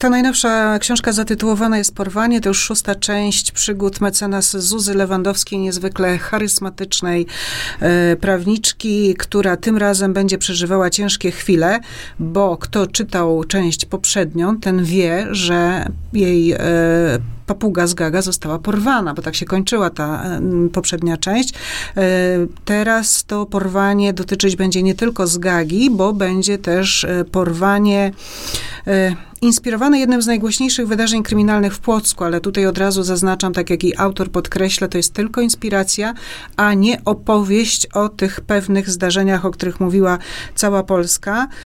Ta najnowsza książka zatytułowana jest Porwanie. To już 6. część przygód mecenas Zuzy Lewandowskiej, niezwykle charyzmatycznej prawniczki, która tym razem będzie przeżywała ciężkie chwile, bo kto czytał część poprzednią, ten wie, że jej papuga z Gaga została porwana, bo tak się kończyła ta poprzednia część. Teraz to porwanie dotyczyć będzie nie tylko z Gagi, bo będzie też porwanie inspirowane jednym z najgłośniejszych wydarzeń kryminalnych w Płocku, ale tutaj od razu zaznaczam, tak jak i autor podkreśla, to jest tylko inspiracja, a nie opowieść o tych pewnych zdarzeniach, o których mówiła cała Polska.